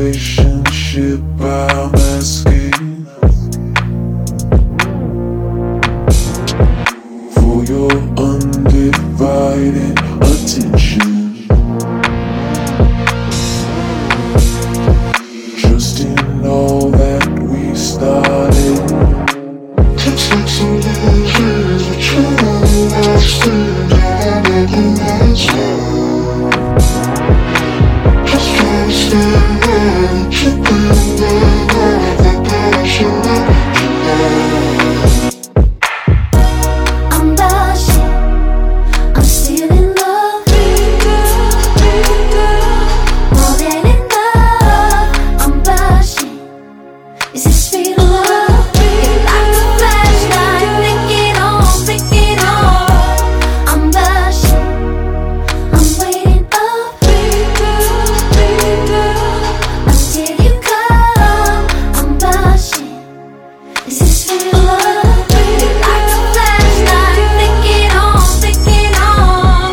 relationship I'm asking for your undivided attention. Just in all that we started. Just like some losers, but you know I still don't understand. Just trying to stay alive, to be alive, the passion that you know. I'm blushing, I'm still in love. More than in love, I'm blushing. Is this real love? It's like a flashlight, flicking on. I'm blushing, I'm waiting up until you come. I'm blushing. Is this real love? It's like a flashlight, flicking on.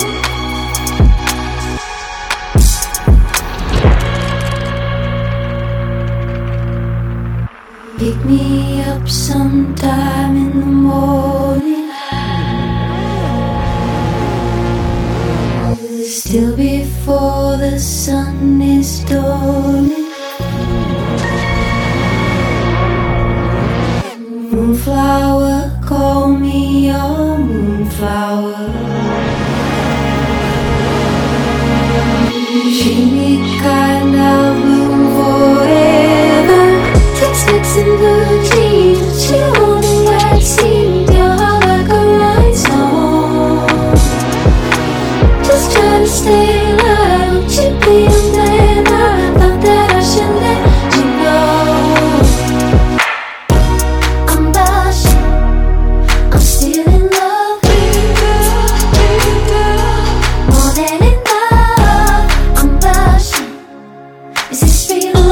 Pick me up sometime in the morning, still before the sun is dawning. Moonflower, call me your moonflower. Treat me kind, I'll bloom forever. Tex-Mex and blue jeans, but you only like seeing your heart like a rhinestone. Just try to stay alive, won't you be a man? I thought that I should let you know. I'm blushing, I'm still in love. More than in love, I'm blushing. Is this real?